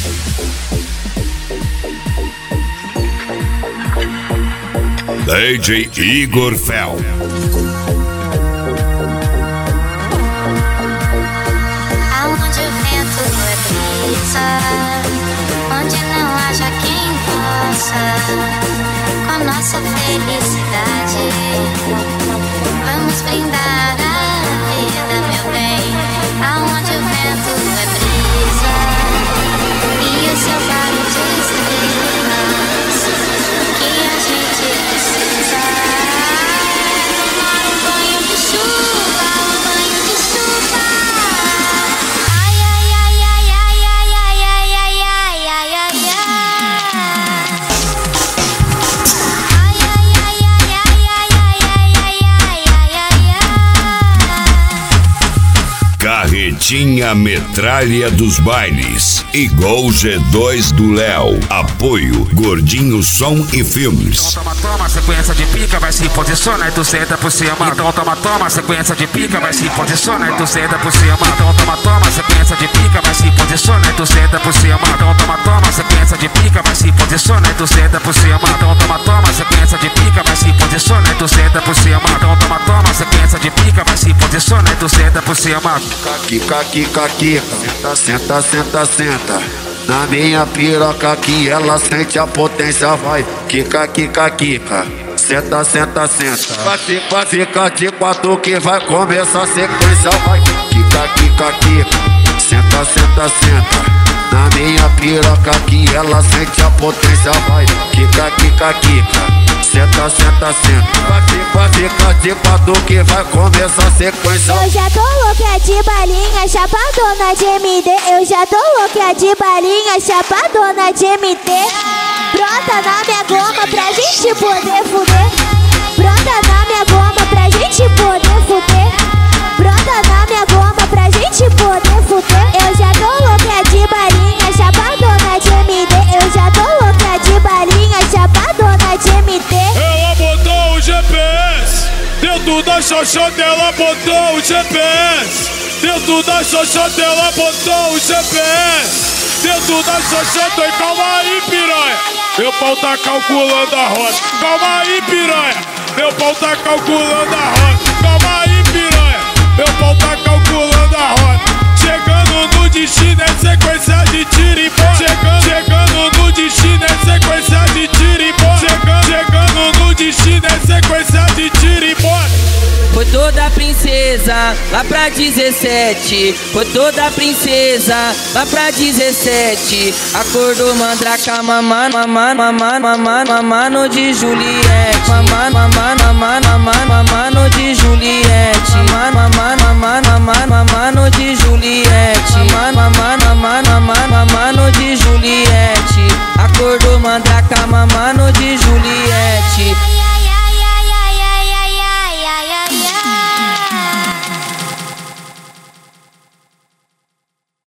DJ Igor Fel. Aonde o vento é brisa, onde não haja quem possa, com a nossa felicidade, vamos brindar a vida, meu bem. Aonde o vento é brisa e o seu faro de estrelas, que a gente precisa tomar um banho de chuva, um banho de chuva. Ai, ai, ai, ai, ai, ai, ai, ai, ai, ai, ai, ai, ai. Ai, ai, ai, ai, ai, ai, ai, ai, ai, ai, ai. Carretinha Metralha dos Bailes. Igual G2 do Léo. Apoio Gordinho Som e Filmes. Então toma, sequência de pica, vai se posiciona e tu senta por cima. Então toma, sequência de pica, vai se posiciona e tu senta por cima. Então toma, sequência de pica, vai se posiciona e tu senta por cima. Então toma, sequência de pica, vai se posiciona e tu senta por cima. Então toma, sequência de pica, vai se posiciona e tu senta por cima. Então toma, sequência de pica, vai se posiciona e tu senta por cima. Kika, kika, kika, senta, senta, senta. Na minha piroca que ela sente a potência, vai. Kika, kika, kika, senta, senta, senta. Vai ficar de quatro que vai começar a sequência, vai. Kika, kika, kika, senta, senta, senta. Na minha piroca que ela sente a potência, vai. Kika, kika, kika, senta, senta, senta. Vai ficar de quatro que vai começar a sequência. Eu já tô louca de balinha, chapadona de MD. Eu já tô louca de balinha, chapadona de MD. Brota na minha goma pra gente poder fuder. Brota na minha goma pra gente poder fuder. Brota na minha goma pra gente poder fuder. Eu já tô louca de balinha, chapadona de MD. Eu já tô louca de balinha, chapadona de MD. Ela botou o GPS dentro da xoxota, ela botou o GPS dentro da xoxota, ela botou o GPS dentro da xoxota. E calma aí, piranha, meu pau tá calculando a rota. Calma aí, piranha, meu pau tá calculando a rota. Calma aí, piranha, meu pau tá calculando a rota. Chegando no destino é sequência de tiro e bola. Chegando no destino é sequência de tiro e bola. Chegando no destino é sequência de tiro e bola. Foi toda princesa lá pra 17. Foi toda princesa lá pra 17. Acordou mandraca, mamando de Juliette. Mamando de Juliette. Mamando de Juliette. Mamando de Juliette. Acordou mandraca, mamando de